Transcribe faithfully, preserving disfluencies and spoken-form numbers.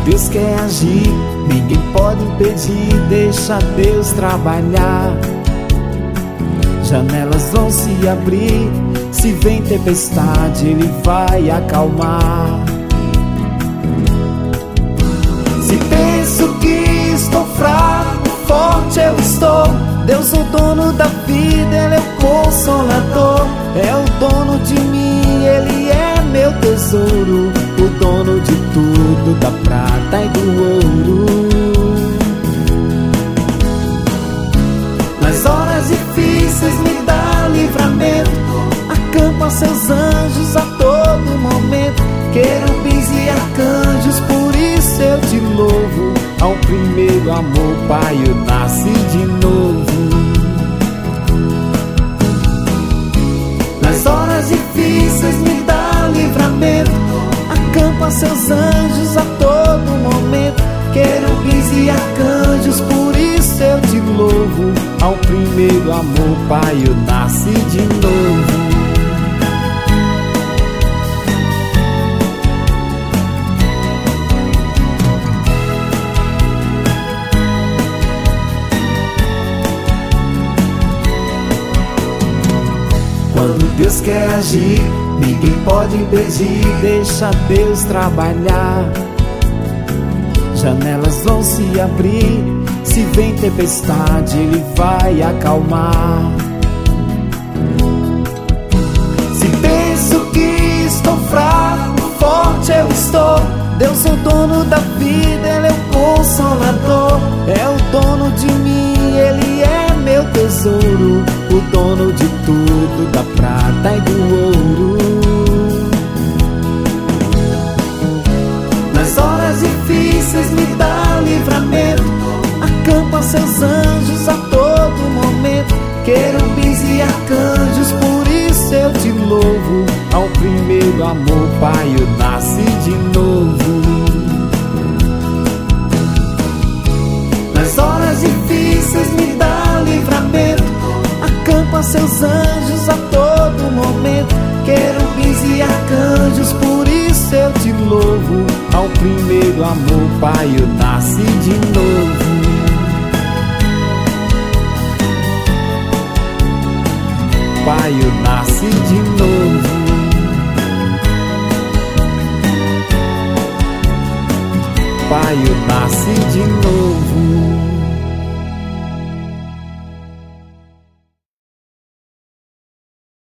Deus quer agir, ninguém pode impedir, deixa Deus trabalhar. Janelas vão se abrir, se vem tempestade, Ele vai acalmar. Se penso que estou fraco, forte eu estou. Deus é o dono da vida, Ele é o consolador. É o dono de mim, Ele é meu tesouro, o dono de tudo, da prata e do ouro. Nas horas difíceis me dá livramento, acampa seus anjos a todo momento, querubins e arcanjos, por isso eu te louvo. Ao primeiro amor, Pai, eu nasci de novo. Nas horas difíceis me dá livramento, acampa seus anjos a todo momento, querubins e arcanjos, por isso eu te louvo. Ao primeiro amor, Pai, eu nasci de novo. Quando Deus quer agir, ninguém pode impedir, deixa Deus trabalhar. Janelas vão se abrir, se vem tempestade, Ele vai acalmar. Se penso que estou fraco, forte eu estou. Deus é o dono da vida, Ele é o consolador. É o dono de mim, Ele é meu tesouro, o dono de tudo, da prata e do ouro. Nas horas difíceis me dá livramento, acampa seus anjos a todo momento, querubins e arcanjos, por isso eu te louvo. Ao primeiro amor, Pai, eu nasci de novo. Nas horas difíceis me dá livramento, acampa seus anjos a todo momento, querubins e arcanjos, por isso eu te louvo. Ao primeiro amor, Pai, eu nasci de novo. Pai, eu nasci de novo. Pai, eu nasci de novo.